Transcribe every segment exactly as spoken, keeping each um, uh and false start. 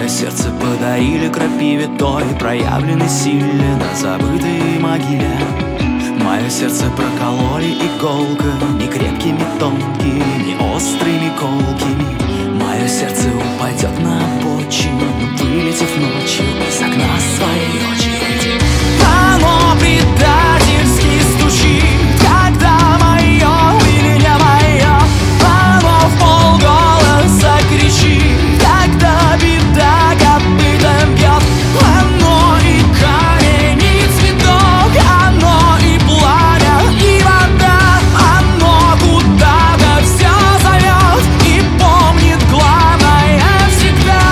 Мое сердце подарили крапиве той, проявленной силе на забытой могиле. Мое сердце прокололи иголками, крепкими, тонкими, не острыми, колкими. Мое сердце упадет на обочину, вылетев ночью из окна своей очереди. Оно предательски стучит, когда мое или не мое. Оно вполголоса кричит, когда беда копытом бьет. Оно и камень, и цветок, оно и пламя, и вода. Оно куда-то все зовет и помнит главное всегда.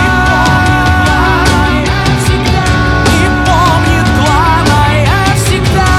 И помнит главное всегда.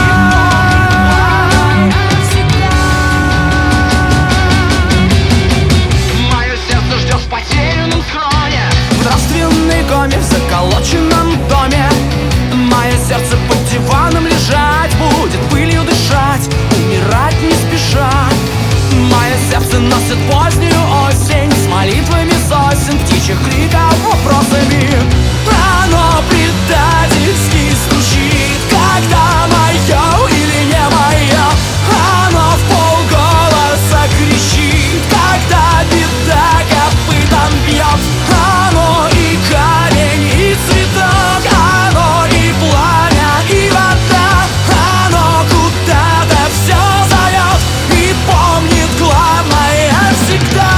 Мое сердце ждет в потерянном схроне, В нравственной коме, в заколоченном доме. Мое сердце под диваном лежать будет, пылью дышать, умирать не спеша. Мое сердце носит позднюю осень с молитвами сосен, птичьих криков, вопросами. Оно предательски стучит, когда мое или не мое. Оно вполголоса кричит, когда беда копытом бьет. Оно и камень, и цветок, оно и пламя, и вода. Оно куда-то все зовет и помнит главное всегда.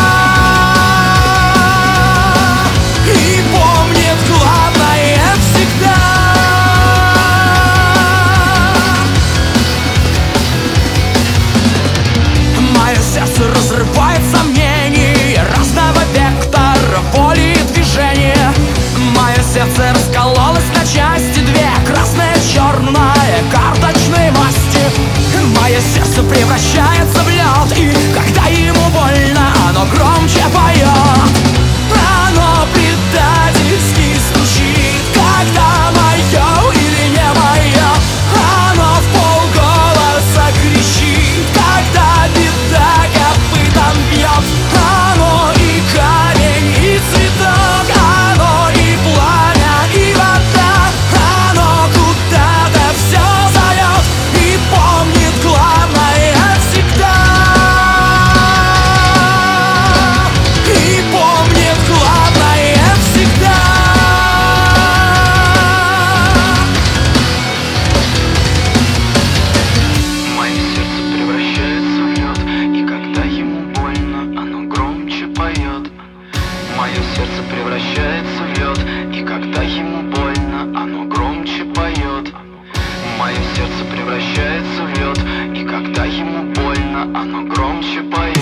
И помнит главное всегда. Мое сердце разрывает сомнения разного вектора воли и движения. Мое сердце раскололось на части две, красная, черная, карточной масти. Мое сердце превращается в лед, и когда ему больно, оно громче поет. Оно предательски стучит, когда мое или не мое. Оно вполголоса кричит, когда беда копытом бьет. Оно и камень, и цветок, оно и пламя, и вода. Оно куда-то все зовет и помнит главное всегда. И помнит главное всегда. мое сердце превращается в лед, и когда ему больно, оно громче поет. Мое сердце превращается в лед, и когда ему больно, оно громче поет. Мое сердце превращается в лед, и когда ему больно, оно громче поет.